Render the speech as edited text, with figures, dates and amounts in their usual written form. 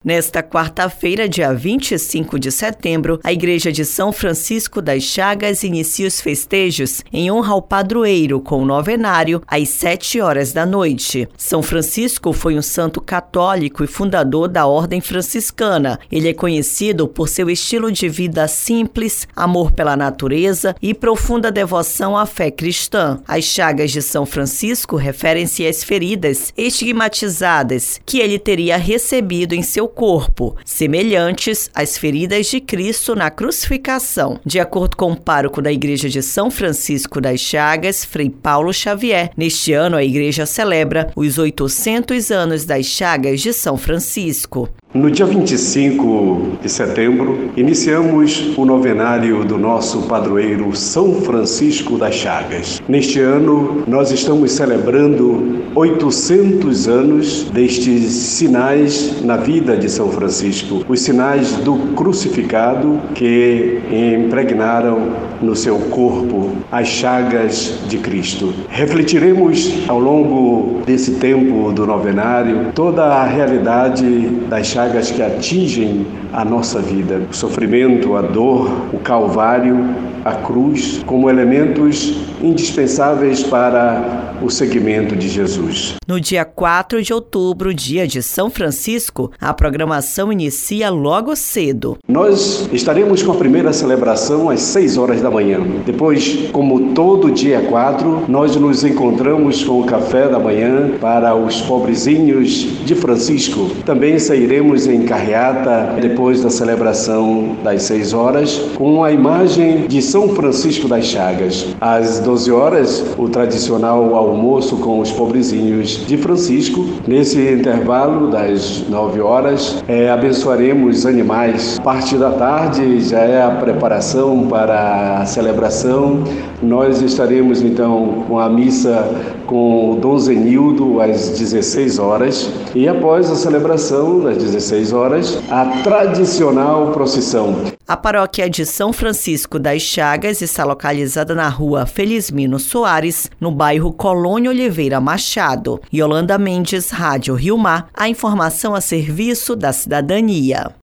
Nesta quarta-feira, dia 25 de setembro, a Igreja de São Francisco das Chagas inicia os festejos em honra ao padroeiro com o novenário às 7 horas da noite. São Francisco foi um santo católico e fundador da Ordem Franciscana. Ele é conhecido por seu estilo de vida simples, amor pela natureza e profunda devoção à fé cristã. As chagas de São Francisco referem-se às feridas estigmatizadas que ele teria recebido em seu corpo, semelhantes às feridas de Cristo na crucificação. De acordo com o pároco da Igreja de São Francisco das Chagas, Frei Paulo Xavier, neste ano a Igreja celebra os 800 anos das Chagas de São Francisco. No dia 25 de setembro, iniciamos o novenário do nosso padroeiro São Francisco das Chagas. Neste ano, nós estamos celebrando 800 anos destes sinais na vida de São Francisco, os sinais do crucificado que impregnaram no seu corpo as chagas de Cristo. Refletiremos ao longo desse tempo do novenário toda a realidade das chagas que atingem a nossa vida, o sofrimento, a dor, o calvário, a cruz, como elementos indispensáveis para o seguimento de Jesus. No dia 4 de outubro, dia de São Francisco, a programação inicia logo cedo. Nós estaremos com a primeira celebração às 6 horas da manhã. Depois, como todo dia 4, nós nos encontramos com o café da manhã para os pobrezinhos de Francisco. Também sairemos em carreata depois da celebração das 6 horas com a imagem de São Francisco das Chagas. Às 12 horas, o tradicional almoço com os pobrezinhos de Francisco. Nesse intervalo das 9 horas, abençoaremos animais. Parte da tarde já é a preparação para a celebração. Nós estaremos então com a missa com o Dom Zenildo às 16 horas e após a celebração das 16 horas, a tradicional procissão. A paróquia de São Francisco das Chagas está localizada na rua Felizmino Soares, no bairro Colônia Oliveira Machado. Yolanda Mendes, Rádio Rio Mar, a informação a serviço da cidadania.